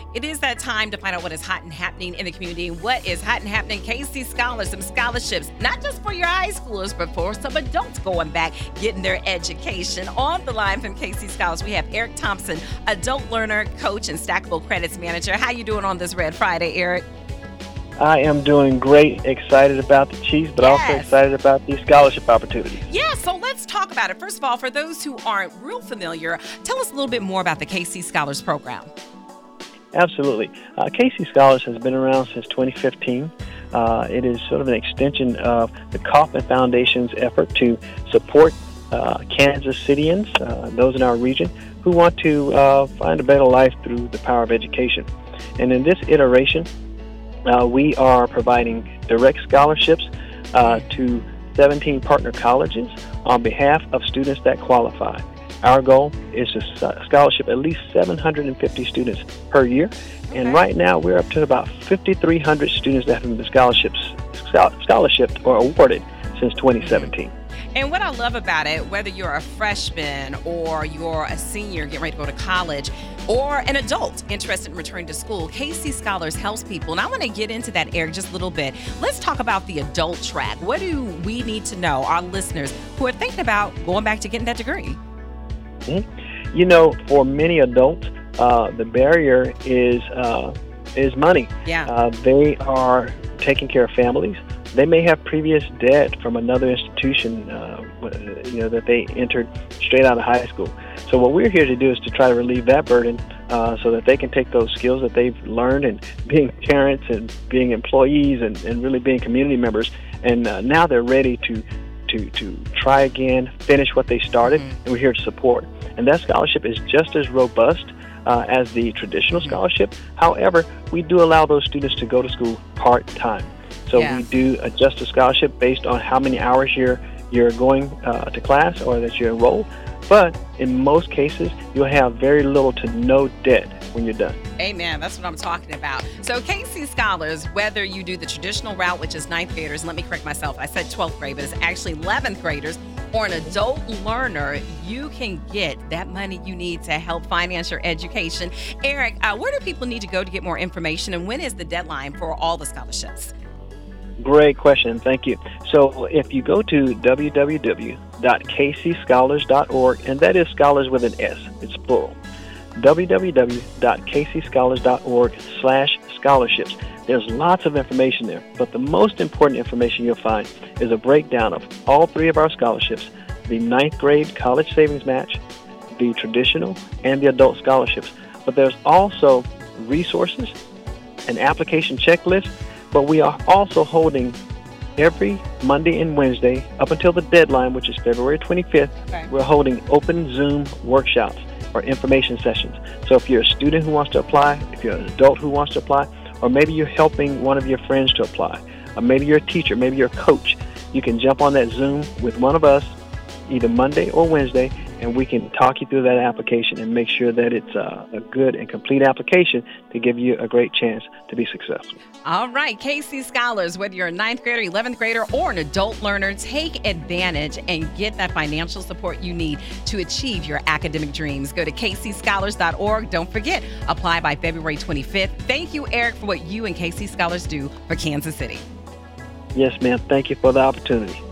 It is that time to find out what is hot and happening in the community. What is hot and happening? KC Scholars, some scholarships, not just for your high schoolers, but for some adults going back, getting their education. On the line from KC Scholars, we have Eric Thompson, adult learner, coach, and stackable credits manager. How you doing on this Red Friday, Eric? I am doing great, excited about the Chiefs, but also excited about these scholarship opportunities. Yeah, so let's talk about it. First of all, for those who aren't real familiar, tell us a little bit more about the KC Scholars program. Absolutely. KC Scholars has been around since 2015. It is sort of an extension of the Kauffman Foundation's effort to support Kansas Cityans, those in our region, who want to find a better life through the power of education. And in this iteration, we are providing direct scholarships to 17 partner colleges on behalf of students that qualify. Our goal is to scholarship at least 750 students per year, and right now we're up to about 5,300 students that have been scholarshiped or awarded since 2017. And what I love about it, whether you're a freshman or you're a senior getting ready to go to college or an adult interested in returning to school, KC Scholars helps people. And I want to get into that, Eric, just a little bit. Let's talk about the adult track. What do we need to know, our listeners who are thinking about going back to getting that degree? Mm-hmm. You know, for many adults, the barrier is money. Yeah. They are taking care of families. They may have previous debt from another institution, that they entered straight out of high school. So what we're here to do is to try to relieve that burden so that they can take those skills that they've learned in being parents and being employees and really being community members. And now they're ready to try again, finish what they started, and we're here to support. And that scholarship is just as robust as the traditional scholarship. However, we do allow those students to go to school part-time. So we do adjust the scholarship based on how many hours you're going to class or that you're enrolled. But in most cases, you'll have very little to no debt when you're done. Amen. That's what I'm talking about. So KC Scholars, whether you do the traditional route, which is 9th graders, let me correct myself, I said 12th grade, but it's actually 11th graders, or an adult learner, you can get that money you need to help finance your education. Eric, where do people need to go to get more information, and when is the deadline for all the scholarships? Great question. Thank you. So if you go to www.kcscholars.org, and that is scholars with an S, it's plural, www.kcscholars.org/scholarships. There's lots of information there, but the most important information you'll find is a breakdown of all three of our scholarships, the 9th grade college savings match, the traditional, and the adult scholarships. But there's also resources, an application checklist, but we are also holding every Monday and Wednesday up until the deadline, which is February 25th. We're holding open Zoom workshops or information sessions. So if you're a student who wants to apply, if you're an adult who wants to apply, or maybe you're helping one of your friends to apply, or maybe you're a teacher, maybe you're a coach, you can jump on that Zoom with one of us either Monday or Wednesday, and we can talk you through that application and make sure that it's a good and complete application to give you a great chance to be successful. All right, KC Scholars, whether you're a 9th grader, 11th grader, or an adult learner, take advantage and get that financial support you need to achieve your academic dreams. Go to kcscholars.org. Don't forget, apply by February 25th. Thank you, Eric, for what you and KC Scholars do for Kansas City. Yes, ma'am. Thank you for the opportunity.